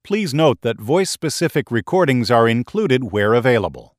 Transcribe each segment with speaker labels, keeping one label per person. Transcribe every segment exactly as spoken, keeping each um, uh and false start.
Speaker 1: Please note that voice-specific recordings are included where available.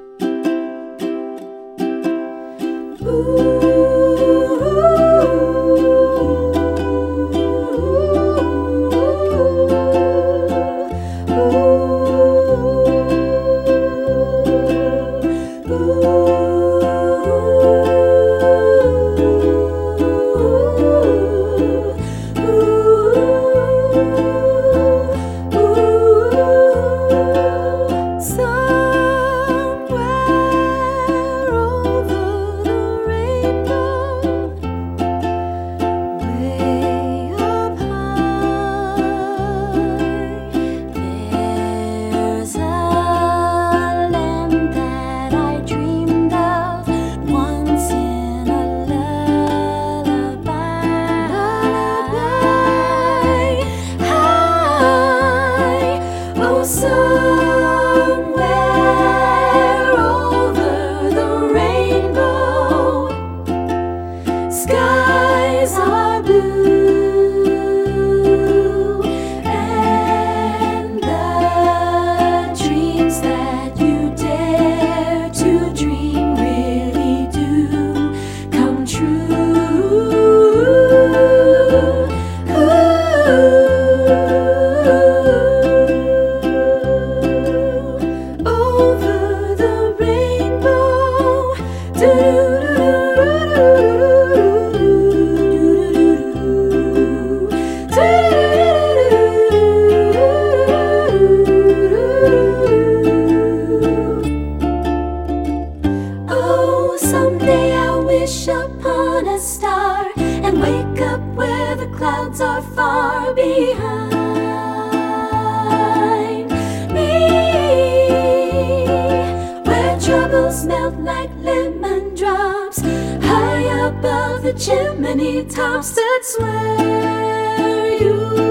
Speaker 2: Skies are blue, and the dreams that you dare to dream really do come true. Over the rainbow, oh, someday I'll wish upon a star and wake up where the clouds are far behind me, where troubles melt like lemon drops high above the chimney tops. That's where you